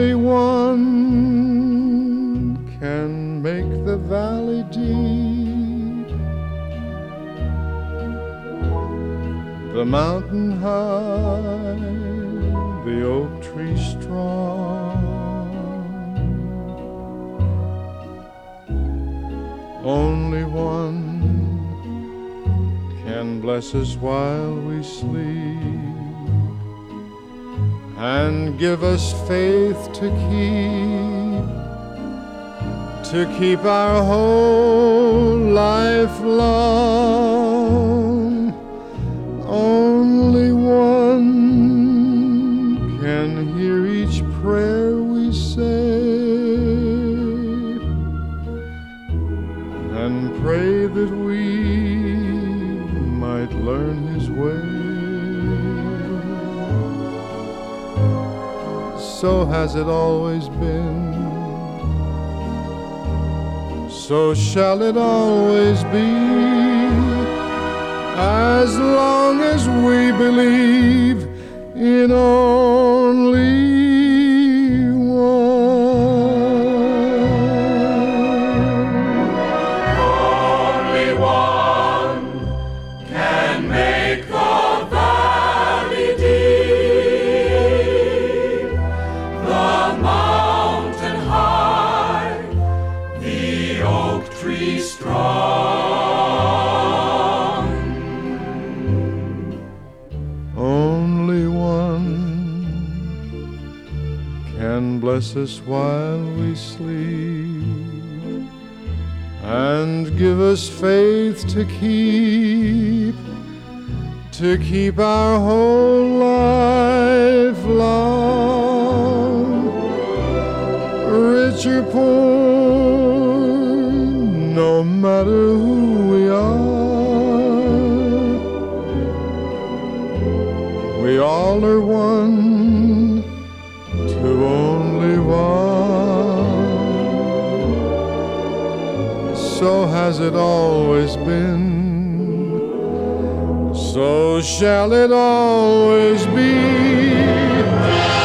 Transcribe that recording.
Only one can make the valley deep, the mountain high, the oak tree strong. Only one can bless us while we sleep and give us faith to keep our whole life long. Only one can hear each prayer we say and pray that we might learn his way. So has it always been, so shall it always be, as long as we believe in only bless us while we sleep and give us faith to keep our whole life long. Rich or poor, no matter who we are, we all are one to only one. So has it always been, so shall it always be.